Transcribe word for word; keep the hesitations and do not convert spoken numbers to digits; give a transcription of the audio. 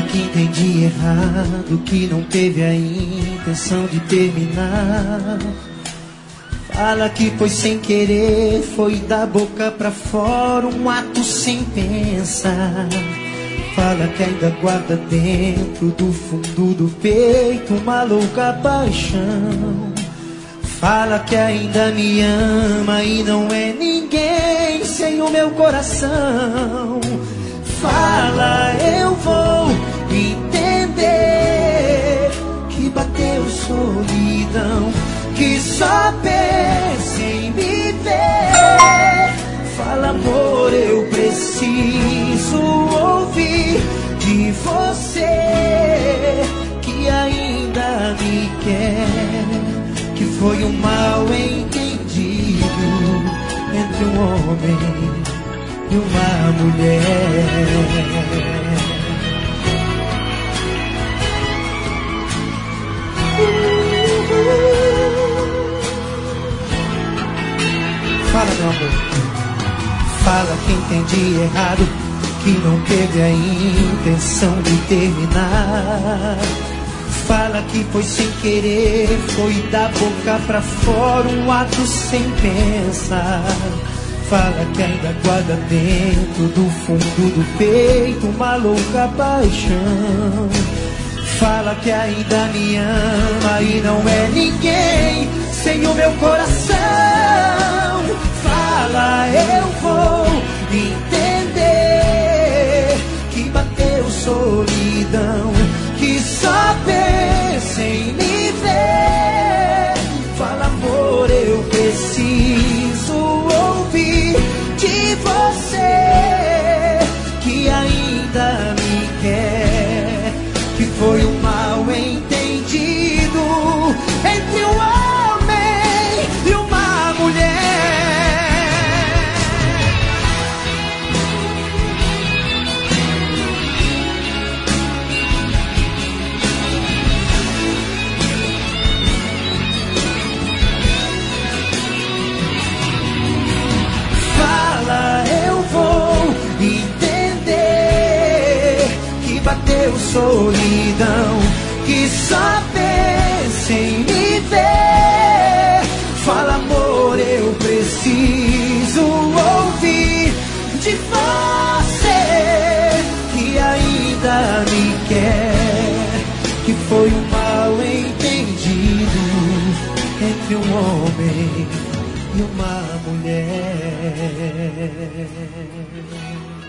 que entendi errado, que não teve a intenção de terminar. Fala que foi sem querer, foi da boca pra fora, um ato sem pensar. Fala que ainda guarda dentro do fundo do peito uma louca paixão. Fala que ainda me ama e não é ninguém sem o meu coração. Fala, eu vou entender que bateu solidão, que só pensa em me ver. Fala, amor, eu preciso ouvir de você que ainda me quer, que foi um mal entendido entre um homem e uma mulher. Fala, meu amor. Fala que entendi errado, que não teve a intenção de terminar. Fala que foi sem querer, foi da boca pra fora, um ato sem pensar. Fala que ainda guarda dentro do fundo do peito uma louca paixão. Fala que ainda me ama e não é ninguém sem o meu coração. Fala, eu vou entender que bateu solidão, que só pensa em me ver. Fala, amor, eu preciso ouvir de você que ainda me quer, que foi um mal entendido entre um homem e uma mulher. Fala, eu vou entender que bateu solidão, que só pensa em me ver. Fala, amor, eu preciso ouvir de você que ainda me quer, que foi um mal entendido entre um homem e uma mulher.